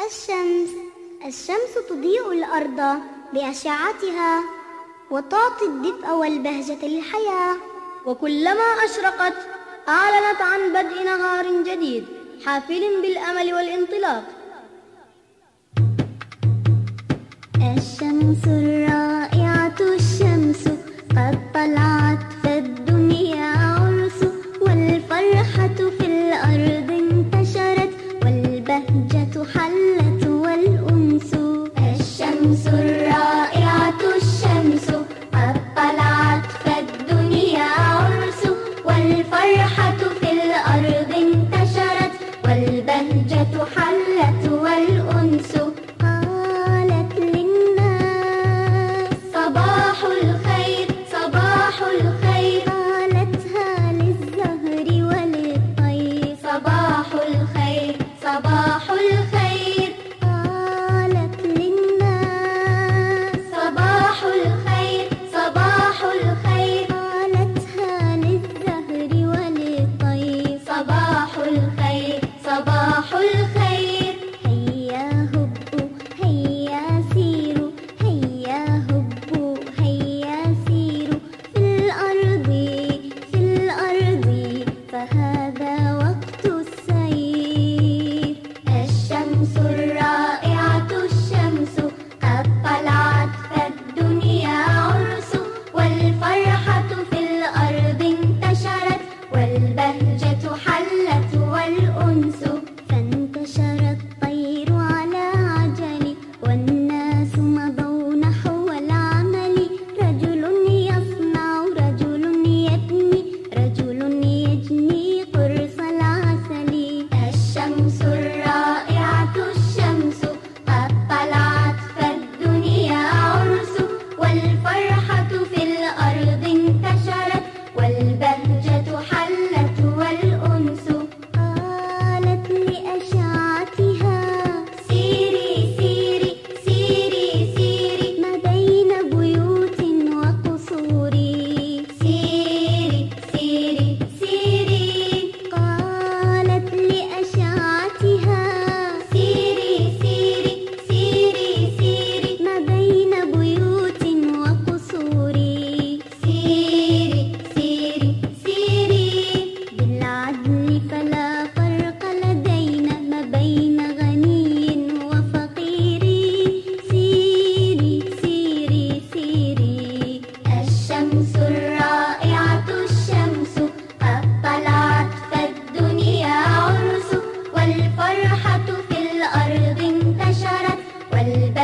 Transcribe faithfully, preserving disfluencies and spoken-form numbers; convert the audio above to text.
الشمس الشمس تضيء الأرض بأشعتها وتعطي الدفء والبهجة للحياة، وكلما أشرقت أعلنت عن بدء نهار جديد حافل بالأمل والانطلاق. الشمس الرائعة الشمس قد طلعت فالدنيا عرس، والفرحة في الأرض انتشرت والبهجة حلت والأنس. الشمس الرائعة الشمس قد طلعت فالدنيا عرس، والفرحة في الأرض انتشرت والبهجة حلت والأنس. قالت للناس صباح الخير صباح الخير، قالتها للزهر وللطير صباح الخير صباح الخير. قالت للناس صباح الخير صباح الخير، قالتها للزهر وللطير صباح الخير صباح الخير. هيا هبوا هيا سيروا هيا هبوا هيا سيروا في الأرض في الأرض فهذا وقت السير. الشمس الرائعة الشمس قد طلعت فالدنيا عرس، والفرحة في الأرض انتشرت والبهجة حلت والأنس. فانتشر الطير على عجل والناس مضوا نحو العمل، رجل يصنع رجل يبني رجل يجني قرص العسل. الشمس الرائعة الشمس قد طلعت فالدنيا عرس، والفرحة في الأرض انتشرت والبهجة حلت والأنس. قالت لأشعتها سيري سيري سيري سيري ما بين بيوت وقصور، سيري سيري سيري. قالت لأشعتها سيري سيري سيري سيري ما بين بيوت وقصور، سيري سيري سيري. بالعدل فلا فرق لدينا ما بين غني وفقير، سيري سيري سيري. الشمس الرائعة الشمس قد طلعت فالدنيا عرس، والفرحة في الأرض انتشرت والبهجة